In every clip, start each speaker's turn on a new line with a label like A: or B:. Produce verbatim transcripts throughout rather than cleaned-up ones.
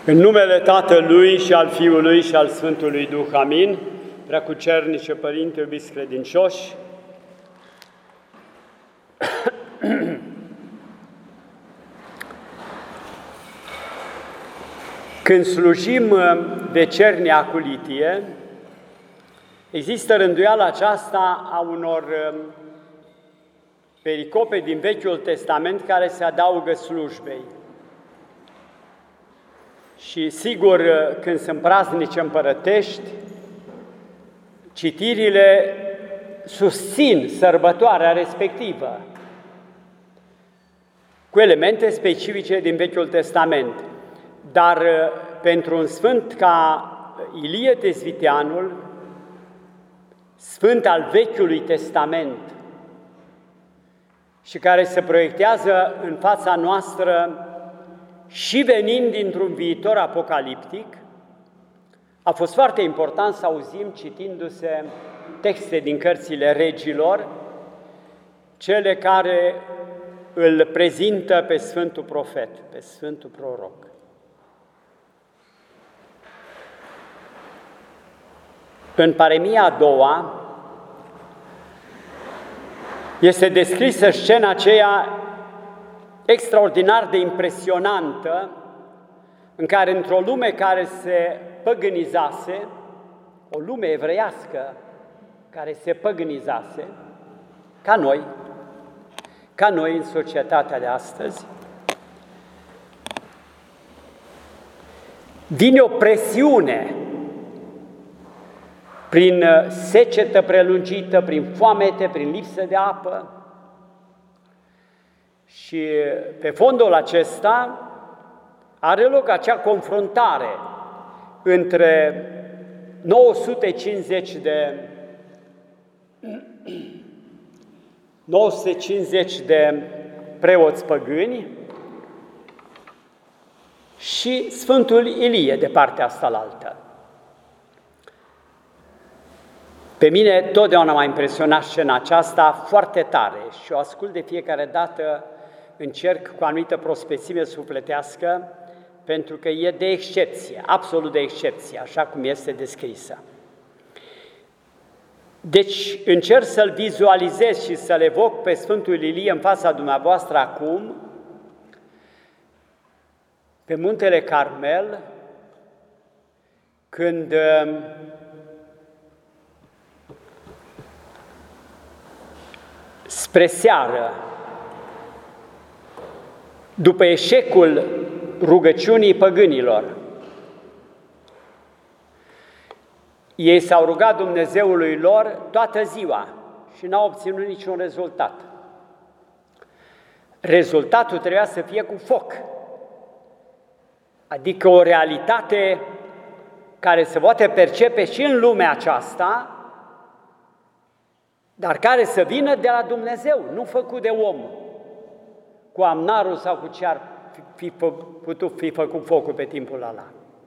A: În numele Tatălui și al Fiului și al Sfântului Duh, amin. Preacucernice Părinte, iubiți credincioși, când slujim vecernia aculitie, există rânduiala aceasta a unor pericope din Vechiul Testament care se adaugă slujbei. Și sigur, când sunt praznice împărătești, citirile susțin sărbătoarea respectivă cu elemente specifice din Vechiul Testament. Dar pentru un sfânt ca Ilie Tezviteanul, sfânt al Vechiului Testament și care se proiectează în fața noastră și venind dintr-un viitor apocaliptic, a fost foarte important să auzim, citindu-se texte din cărțile regilor, cele care îl prezintă pe Sfântul Profet, pe Sfântul Proroc. În Paremia a doua este descrisă scena aceea extraordinar de impresionantă, în care într-o lume care se păgânizase, o lume evreiască care se păgânizase, ca noi, ca noi în societatea de astăzi, vine o presiune prin secetă prelungită, prin foamete, prin lipsă de apă. Și pe fondul acesta are loc acea confruntare între nouă sute cincizeci de, nouă sute cincizeci de preoți păgâni și Sfântul Ilie de partea asta la altă. Pe mine totdeauna m-a impresionat scena aceasta foarte tare și o ascult de fiecare dată, încerc cu anumită prospețime sufletească, pentru că e de excepție, absolut de excepție, așa cum este descrisă. Deci încerc să-l vizualizez și să-l evoc pe Sfântul Ilie în fața dumneavoastră acum, pe Muntele Carmel, când spre seară, după eșecul rugăciunii păgânilor, ei s-au rugat Dumnezeului lor toată ziua și n-au obținut niciun rezultat. Rezultatul trebuia să fie cu foc, adică o realitate care se poate percepe și în lumea aceasta, dar care să vină de la Dumnezeu, nu făcut de om, cu amnarul sau cu ce ar fi putut fi făcut focul pe timpul ăla.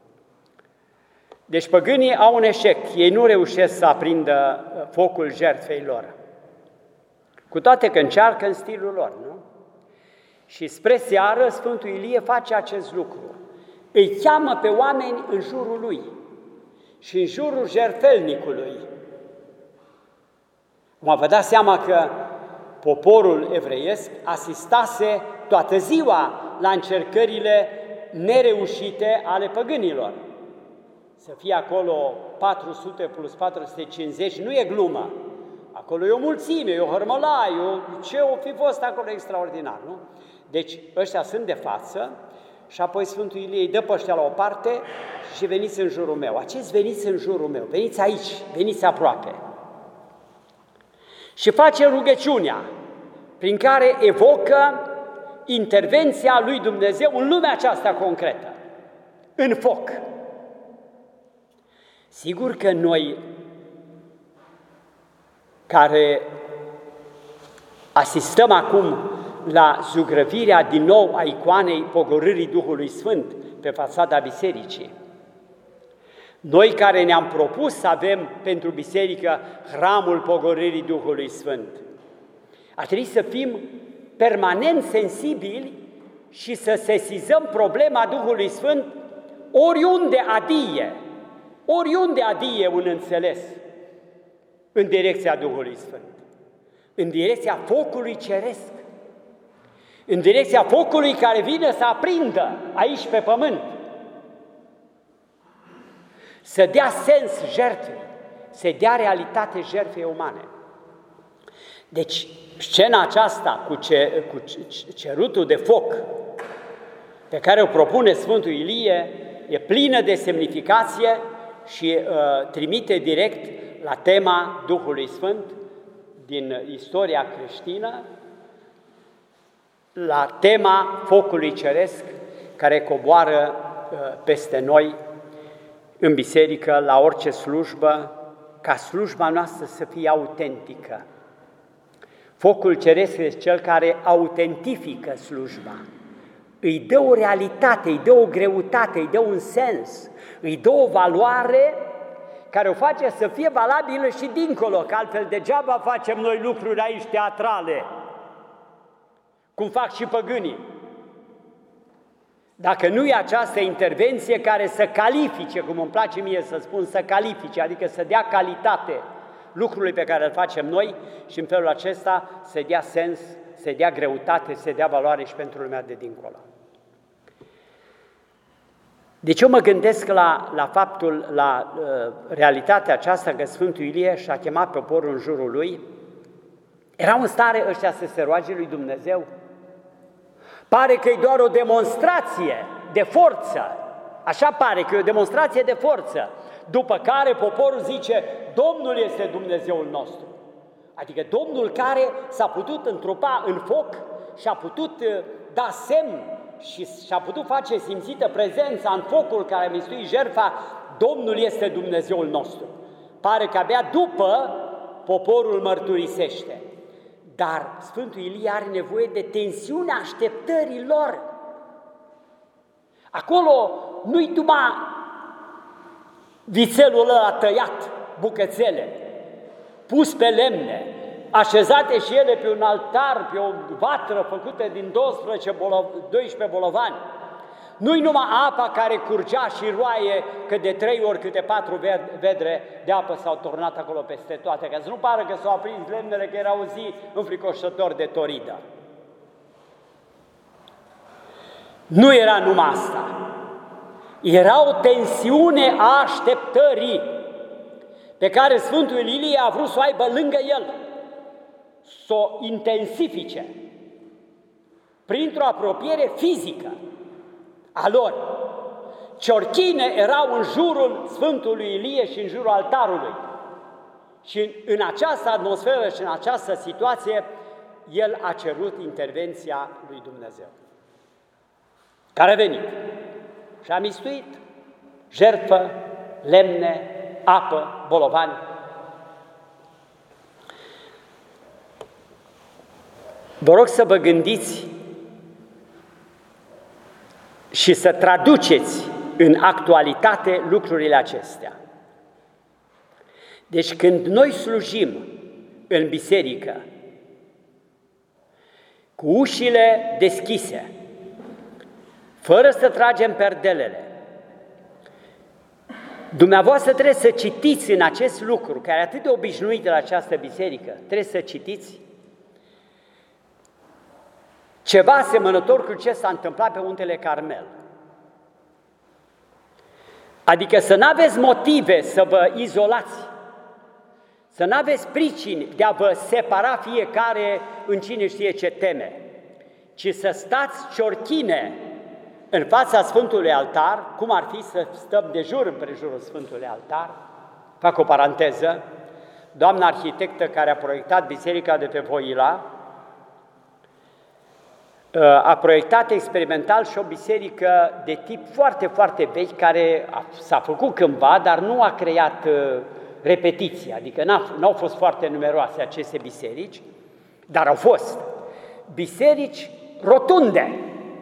A: Deci păgânii au un eșec, ei nu reușesc să aprindă focul jertfei lor, cu toate că încearcă în stilul lor, nu? Și spre seară Sfântul Ilie face acest lucru, îi cheamă pe oameni în jurul lui și în jurul jertfelnicului. Mă vă dați seama că poporul evreiesc asistase toată ziua la încercările nereușite ale păgânilor. Să fie acolo patru sute plus patru sute cincizeci nu e glumă. Acolo e o mulțime, e o hărmălaie, o... ce o fi fost acolo extraordinar, nu? Deci ăștia sunt de față și apoi Sfântul Ilie îi dă pe ăștia la o parte și veniți în jurul meu. Aceți veniți în jurul meu, veniți aici, veniți aproape. Și face rugăciunea prin care evocă intervenția lui Dumnezeu în lumea aceasta concretă, în foc. Sigur că noi, care asistăm acum la zugrăvirea din nou a icoanei pogorârii Duhului Sfânt pe fațada bisericii, noi care ne-am propus să avem pentru biserică hramul pogorârii Duhului Sfânt, ar trebui să fim permanent sensibili și să sesizăm problema Duhului Sfânt oriunde adie, oriunde adie un înțeles în direcția Duhului Sfânt, în direcția focului ceresc, în direcția focului care vine să aprindă aici pe pământ, să dea sens jertfei, să dea realitate jertfei umane. Deci, scena aceasta cu, ce, cu cerutul de foc pe care o propune Sfântul Ilie e plină de semnificație și uh, trimite direct la tema Duhului Sfânt din istoria creștină, la tema focului ceresc care coboară uh, peste noi în biserică, la orice slujbă, ca slujba noastră să fie autentică. Focul ceresc este cel care autentifică slujba, îi dă o realitate, îi dă o greutate, îi dă un sens, îi dă o valoare care o face să fie valabilă și dincolo, că altfel degeaba facem noi lucruri aici teatrale, cum fac și păgânii. Dacă nu e această intervenție care să califice, cum îmi place mie să spun, să califice, adică să dea calitate lucrului pe care îl facem noi și în felul acesta să dea sens, să dea greutate, să dea valoare și pentru lumea de dincolo. Deci eu mă gândesc la, la faptul, la uh, realitatea aceasta că Sfântul Ilie și-a chemat poporul în jurul lui. Erau în stare ăștia să se roage lui Dumnezeu? Pare că e doar o demonstrație de forță, așa pare că e o demonstrație de forță, după care poporul zice, Domnul este Dumnezeul nostru. Adică Domnul care s-a putut întrupa în foc și a putut da semn și și-a putut face simțită prezența în focul care a mistuit jertfa, Domnul este Dumnezeul nostru. Pare că abia după poporul mărturisește. Dar Sfântul Ilie are nevoie de tensiunea așteptării lor. Acolo nu-i numai vițelul ăla tăiat, bucățele, pus pe lemne, așezate și ele pe un altar, pe o vatră făcută din doisprezece, doisprezece bolovani. Nu-i numai apa care curgea și roaie, că de trei ori câte patru vedre de apă s-au turnat acolo peste toate, ca să nu pară că s-au aprins lemnele, că era o zi înfricoșător de toridă. Nu era numai asta. Era o tensiune a așteptării pe care Sfântul Ilie a vrut să o aibă lângă el, să o intensifice printr-o apropiere fizică a lor. Ciorchine erau în jurul Sfântului Ilie și în jurul altarului. Și în această atmosferă și în această situație, el a cerut intervenția lui Dumnezeu, care a venit și a mistuit jertfă, lemne, apă, bolovani. Vă rog să vă gândiți și să traduceți în actualitate lucrurile acestea. Deci când noi slujim în biserică, cu ușile deschise, fără să tragem perdelele, dumneavoastră trebuie să citiți în acest lucru, care e atât de obișnuit de la această biserică, trebuie să citiți ceva asemănător cu ce s-a întâmplat pe Muntele Carmel. Adică să nu aveți motive să vă izolați, să nu aveți pricini de a vă separa fiecare în cine știe ce teme, ci să stați ciorchine în fața Sfântului Altar, cum ar fi să stăm de jur împrejurul Sfântului Altar. Fac o paranteză, doamna arhitectă care a proiectat biserica de pe Voila a proiectat experimental și o biserică de tip foarte, foarte vechi, care s-a făcut cândva, dar nu a creat repetiții, adică nu au fost foarte numeroase aceste biserici, dar au fost biserici rotunde,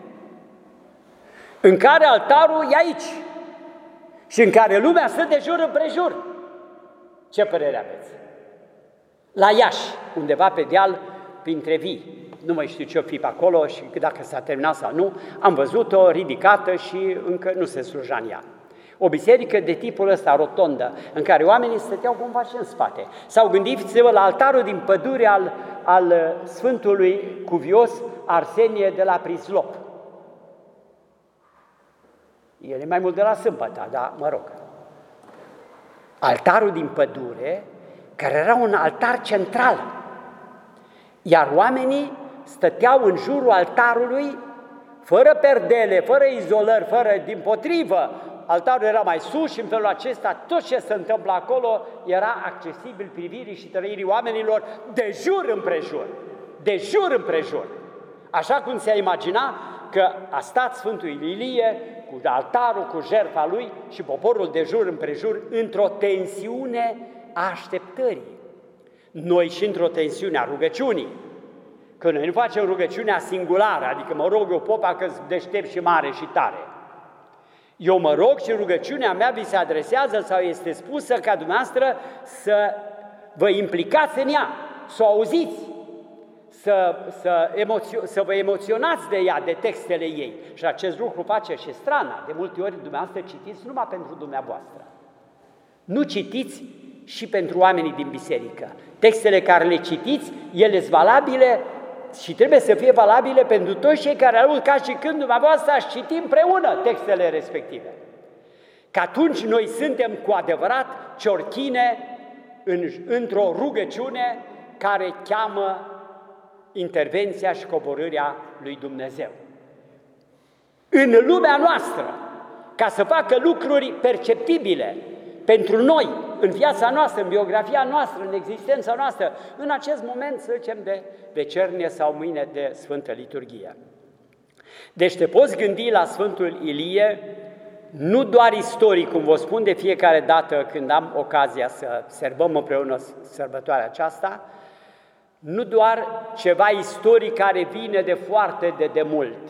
A: în care altarul e aici și în care lumea stă de jur împrejur. Ce părere aveți? La Iași, undeva pe deal, printre vii. Nu mai știu ce-o fi pe acolo și dacă s-a terminat sau nu, am văzut-o ridicată și încă nu se sluja în ea. O biserică de tipul ăsta, rotondă, în care oamenii stăteau cumva și în spate. Sau gândiți-vă la altarul din pădure al, al Sfântului Cuvios Arsenie de la Prislop. El e mai mult de la Sâmbăta, dar mă rog. Altarul din pădure, care era un altar central, iar oamenii stăteau în jurul altarului, fără perdele, fără izolări, fără dimpotrivă. Altarul era mai sus și în felul acesta tot ce se întâmplă acolo era accesibil privirii și trăirii oamenilor de jur împrejur, de jur împrejur. Așa cum se imagina că a stat Sfântul Ilie cu altarul, cu jertfa lui și poporul de jur împrejur într-o tensiune a așteptării. Noi și într-o tensiune a rugăciunii. Că noi nu facem rugăciunea singulară, adică mă rog eu popa că-s deștept și mare și tare. Eu mă rog și rugăciunea mea vi se adresează sau este spusă ca dumneavoastră să vă implicați în ea, să o auziți, să, să, emoțio- să vă emoționați de ea, de textele ei. Și acest lucru face și Strana. De multe ori dumneavoastră citiți numai pentru dumneavoastră. Nu citiți și pentru oamenii din biserică. Textele care le citiți, ele sunt valabile și trebuie să fie valabile pentru toți cei care aud ca și când dumneavoastră aș citi împreună textele respective. Că atunci noi suntem cu adevărat ciorchine în, într-o rugăciune care cheamă intervenția și coborârea lui Dumnezeu. În lumea noastră, ca să facă lucruri perceptibile pentru noi, în viața noastră, în biografia noastră, în existența noastră, în acest moment, să zicem, de vecernie sau mâine de Sfântă Liturghie. Deci te poți gândi la Sfântul Ilie, nu doar istoric, cum vă spun de fiecare dată când am ocazia să sărbăm împreună sărbătoarea aceasta, nu doar ceva istoric care vine de foarte de demult,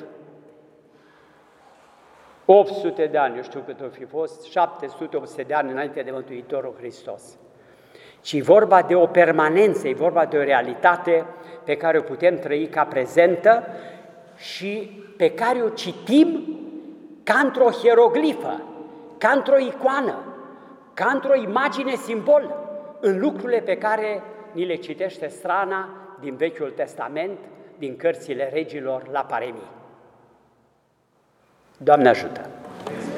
A: opt sute de ani, eu știu cât o fi fost, șapte sute opt sute de ani înainte de Mântuitorul Hristos, ci e vorba de o permanență, e vorba de o realitate pe care o putem trăi ca prezentă și pe care o citim ca într-o hieroglifă, ca într-o icoană, ca într-o imagine simbol în lucrurile pe care ni le citește Strana din Vechiul Testament, din cărțile regilor la Paremii. Doamne ajută!